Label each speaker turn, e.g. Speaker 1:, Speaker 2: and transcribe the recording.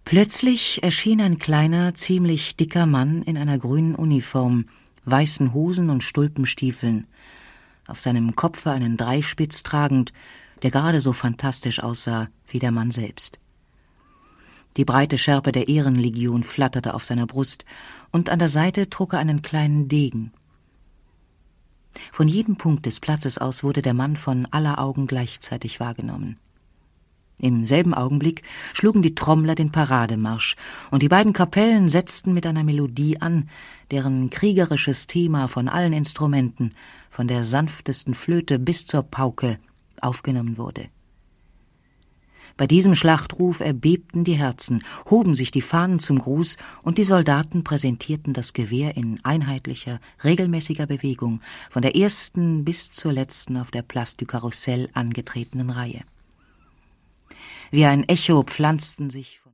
Speaker 1: Plötzlich erschien ein kleiner, ziemlich dicker Mann in einer grünen Uniform, weißen Hosen und Stulpenstiefeln, auf seinem Kopfe einen Dreispitz tragend, der gerade so fantastisch aussah wie der Mann selbst. Die breite Schärpe der Ehrenlegion flatterte auf seiner Brust, und an der Seite trug er einen kleinen Degen. Von jedem Punkt des Platzes aus wurde der Mann von aller Augen gleichzeitig wahrgenommen. Im selben Augenblick schlugen die Trommler den Parademarsch, und die beiden Kapellen setzten mit einer Melodie an, deren kriegerisches Thema von allen Instrumenten, von der sanftesten Flöte bis zur Pauke, aufgenommen wurde. Bei diesem Schlachtruf erbebten die Herzen, hoben sich die Fahnen zum Gruß, und die Soldaten präsentierten das Gewehr in einheitlicher, regelmäßiger Bewegung, von der ersten bis zur letzten auf der Place du Carrousel angetretenen Reihe. Wie ein Echo pflanzten sich